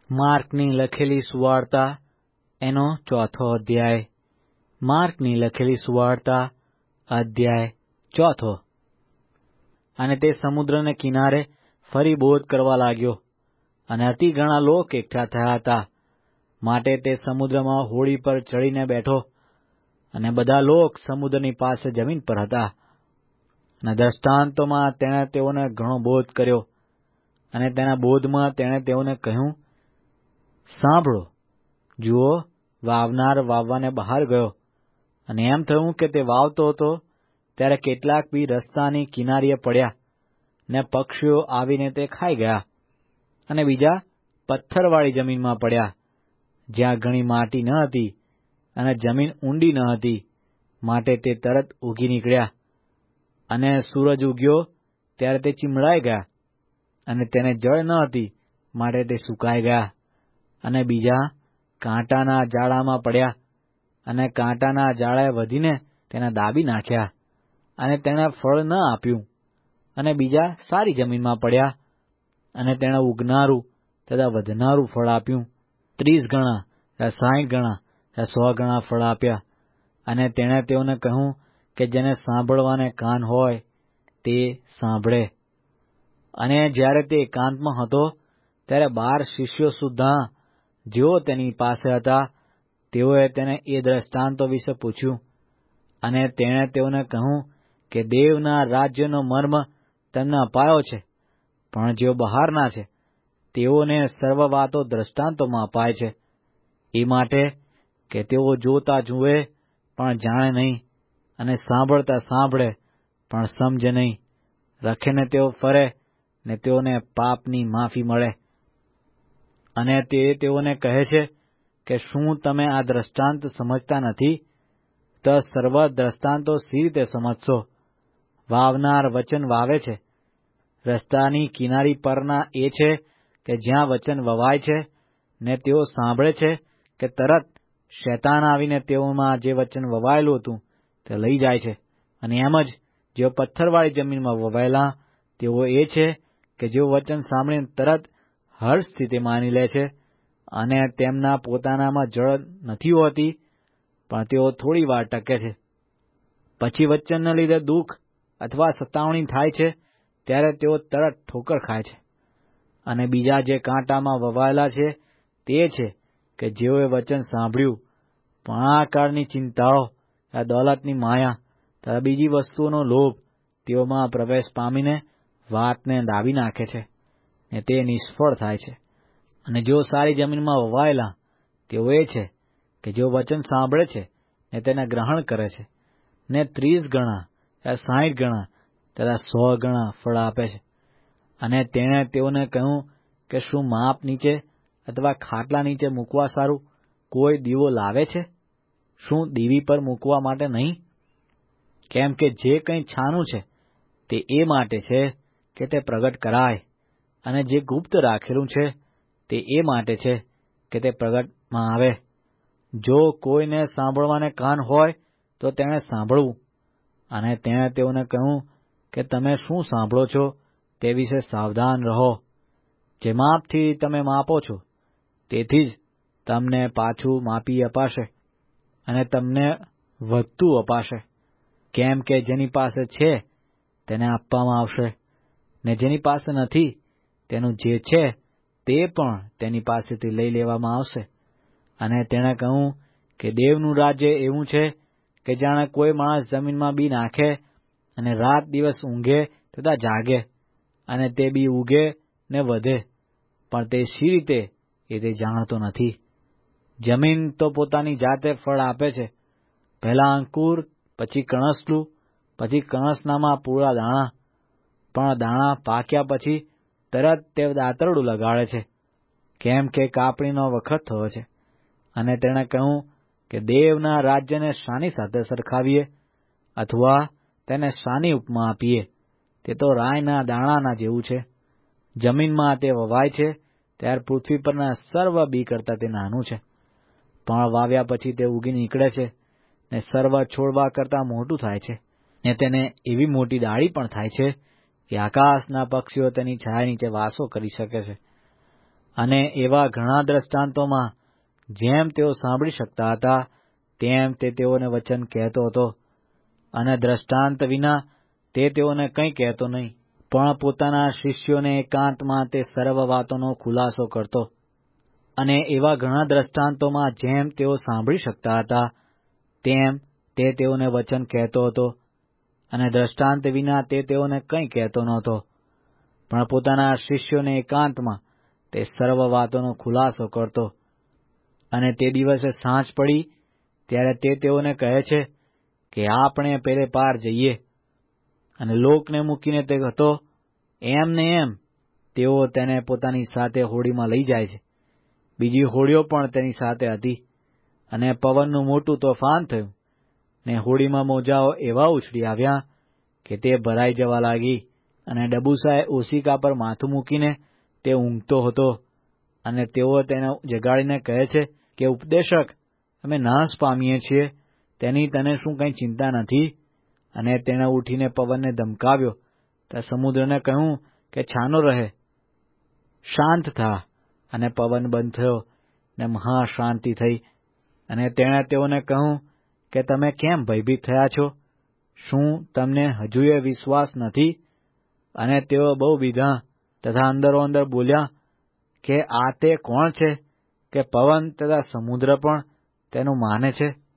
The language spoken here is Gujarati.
માર્કની લખેલી સુવાર્તા એનો 4થો અધ્યાય. માર્કની લખેલી સુવાર્તા અધ્યાય 4. અને તે સમુદ્રને કિનારે ફરી બોધ કરવા લાગ્યો, અને અતિ ઘણા લોક એકઠા થયા હતા, માટે તે સમુદ્રમાં હોડી પર ચડીને બેઠો, અને બધા લોક સમુદ્રની પાસે જમીન પર હતા. અને દ્રષ્ટાંતોમાં તેણે તેઓને ઘણો બોધ કર્યો, અને તેના બોધમાં તેણે તેઓને કહ્યું, સાંભળો, જુઓ, વાવનાર વાવવાને બહાર ગયો, અને એમ થયું કે તે વાવતો હતો ત્યારે કેટલાક બી રસ્તાની કિનારીએ પડ્યા, ને પક્ષીઓ આવીને તે ખાઈ ગયા. અને બીજા પથ્થરવાળી જમીનમાં પડ્યા, જ્યાં ઘણી માટી ન હતી, અને જમીન ઊંડી ન હતી, માટે તે તરત ઉગી નીકળ્યા. અને સૂરજ ઉગ્યો ત્યારે તે ચીમડાઈ ગયા, અને તેને જળ ન હતી, માટે તે સુકાઈ ગયા. અને બીજા કાંટાના જાળામાં પડ્યા, અને કાંટાના જાળાએ વધીને તેને દાબી નાખ્યા, અને તેણે ફળ ન આપ્યું. અને બીજા સારી જમીનમાં પડ્યા, અને તેણે ઉગનારું તથા વધનારું ફળ આપ્યું, 30 ગણા, 60 ગણા, 100 ગણા ફળ આપ્યા. અને તેણે તેઓને કહ્યું કે જેને સાંભળવાને કાન હોય તે સાંભળે. અને જ્યારે તે એકાંતમાં હતો ત્યારે 12 શિષ્યો સુદ્ધા, જેઓ તેની પાસે હતા, તેઓએ તેને એ દ્રષ્ટાંતો વિશે પૂછ્યું. અને તેણે તેઓને કહ્યું કે દેવના રાજ્યનો મર્મ તેમને અપાયો છે, પણ જેઓ બહારના છે તેઓને સર્વ વાતો દ્રષ્ટાંતોમાં અપાય છે, એ માટે કે તેઓ જોતા જુએ પણ જાણે નહીં, અને સાંભળતા સાંભળે પણ સમજે નહીં. રખીને તેઓ ફરે ને તેઓને પાપની માફી મળે. અને તે તેઓને કહે છે કે શું તમે આ દ્રષ્ટાંત સમજતા નથી? તો સર્વ દ્રષ્ટાંતો સી રીતે સમજશો? વાવનાર વચન વાવે છે. રસ્તાની કિનારી પરના એ છે કે જ્યાં વચન વવાય છે, ને તેઓ સાંભળે છે કે તરત શૈતાન આવીને તેઓમાં જે વચન વવાયેલું હતું તે લઈ જાય છે. અને એમ જ જેઓ પથ્થરવાળી જમીનમાં વવાયેલા, તેઓ એ છે કે જેઓ વચન સાંભળીને તરત હર્ષથી તે માની લે છે, અને તેમના પોતાનામાં જળ નથી હોતી, પણ તેઓ થોડી વાર ટકે છે. પછી વચનને લીધે દુઃખ અથવા સતાવણી થાય છે, ત્યારે તેઓ તરત ઠોકર ખાય છે. અને બીજા જે કાંટામાં વવાયેલા છે તે છે કે જેઓએ વચન સાંભળ્યું, પણ આ કાળની ચિંતાઓ, આ દોલતની માયા તથા બીજી વસ્તુઓનો લોભ તેઓમાં પ્રવેશ પામીને વાતને દાબી નાખે છે, ને તે નિષ્ફળ થાય છે. અને જેઓ સારી જમીનમાં વવાયેલા, તેઓ એ છે કે જેઓ વચન સાંભળે છે ને તેને ગ્રહણ કરે છે, ને 30 ગણા, 60 ગણા તથા 100 ગણા ફળ આપે છે. અને તેણે તેઓને કહ્યું કે શું માપ નીચે અથવા ખાટલા નીચે મૂકવા સારું કોઈ દીવો લાવે છે? શું દીવી પર મૂકવા માટે નહીં? કેમ કે જે કંઈ છાનું છે તે એ માટે છે કે તે પ્રગટ કરાય, અને જે ગુપ્ત રાખેલું છે તે એ માટે છે કે તે પ્રગટમાં આવે. જો કોઈને સાંભળવાને કાન હોય તો તેણે સાંભળવું. અને તેણે તેઓને કહ્યું કે તમે શું સાંભળો છો તે વિશે સાવધાન રહો. જે માપથી તમે માપો છો તેથી જ તમને પાછું માપી અપાશે, અને તમને વધતું અપાશે. કેમ કે જેની પાસે છે તેને આપવામાં આવશે, ને જેની પાસે નથી તેનું જે છે તે પણ તેની પાસેથી લઈ લેવામાં આવશે. અને તેણે કહ્યું કે દેવનું રાજ્ય એવું છે કે જાણે કોઈ માણસ જમીનમાં બી નાખે, અને રાત દિવસ ઊંઘે તથા જાગે, અને તે બી ઉગે ને વધે, પણ તે શી રીતે એ તે જાણતો નથી. જમીન તો પોતાની જાતે ફળ આપે છે, પહેલા અંકુર, પછી કણસલું, પછી કણસનામાં પૂરા દાણા. પણ દાણા પાક્યા પછી તરત તે દાતરડું લગાડે છે, કેમ કે કાપણીનો વખત થયો છે. અને તેણે કહ્યું કે દેવના રાજ્યને શાની સાથે સરખાવીએ, અથવા તેને શાની ઉપમા આપીએ? તે તો રાયના દાણાના જેવું છે. જમીનમાં તે વવાય છે ત્યારે પૃથ્વી પરના સર્વ બી કરતાં તે નાનું છે, પણ વાવ્યા પછી તે ઉગી નીકળે છે, ને સર્વ છોડવા કરતાં મોટું થાય છે, ને તેને એવી મોટી ડાળી પણ થાય છે કે આકાશના પક્ષીઓ તેની છાયા નીચે વાસો કરી શકે છે. અને એવા ઘણા દ્રષ્ટાંતોમાં જેમ તેઓ સાંભળી શકતા હતા તેમ તે તેઓને વચન કહેતો હતો, અને દ્રષ્ટાંત વિના તે તેઓને કંઈ કહેતો નહીં, પણ પોતાના શિષ્યોને એકાંતમાં તે સર્વ વાતોનો ખુલાસો કરતો. અને એવા ઘણા દ્રષ્ટાંતોમાં જેમ તેઓ સાંભળી શકતા હતા તેમ તે તેઓને વચન કહેતો હતો, અને દ્રષ્ટાંત વિના તે તેઓને કંઈ કહેતો નહોતો, પણ પોતાના શિષ્યોને એકાંતમાં તે સર્વ વાતોનો ખુલાસો કરતો. અને તે દિવસે સાંજ પડી ત્યારે તે તેઓને કહે છે કે આપણે પેલે પાર જઈએ. અને લોકને મૂકીને તે હતો એમ ને એમ તેઓ તેને પોતાની સાથે હોડીમાં લઈ જાય છે. બીજી હોડીઓ પણ તેની સાથે હતી, અને પવનનું મોટું તોફાન થયું, ને હોડીમાં મોજાઓ એવા ઉછળી આવ્યા કે તે ભરાઈ જવા લાગી. અને ડબુસાએ ઓશિકા પર માથું મૂકીને તે ઊંઘતો હતો. અને તેઓ તેને જગાડીને કહે છે કે ઉપદેશક, અમે નાશ પામીએ છીએ, તેની તને શું કંઈ ચિંતા નથી? અને તેણે ઉઠીને પવનને ધમકાવ્યો, ત્યાં સમુદ્રને કહ્યું કે છાનો રહે, શાંત થા. અને પવન બંધ થયો, ને મહાશાંતિ થઈ. અને તેણે તેઓને કહ્યું કે તમે કેમ ભયભીત થયા છો? શું તમને હજુય વિશ્વાસ નથી? અને તેઓ બહુ બીધા તથા અંદરો અંદર બોલ્યા કે આ તે કોણ છે કે પવન તથા સમુદ્ર પણ તેનું માને છે?